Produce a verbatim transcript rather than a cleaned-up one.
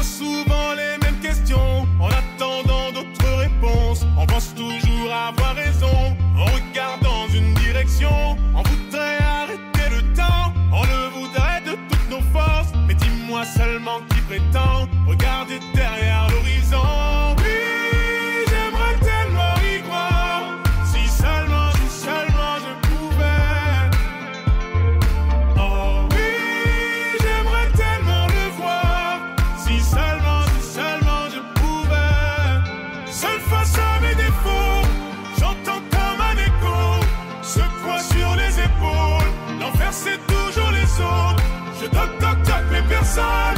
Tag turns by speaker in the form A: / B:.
A: souvent les mêmes questions, en attendant d'autres réponses. On pense toujours avoir raison, on regarde dans une direction. On voudrait arrêter le temps, on le voudrait de toutes nos forces. Mais dis-moi seulement qui prétend regarder derrière l'horizon. Oui, j'aimerais tellement y croire, si seulement, si seulement je pouvais. Oh oui, j'aimerais tellement le voir, si seulement, si seulement je pouvais. Seul face à mes défauts, j'entends comme un écho, ce poids sur les épaules. L'enfer c'est toujours les autres, je toque toque toque mais personne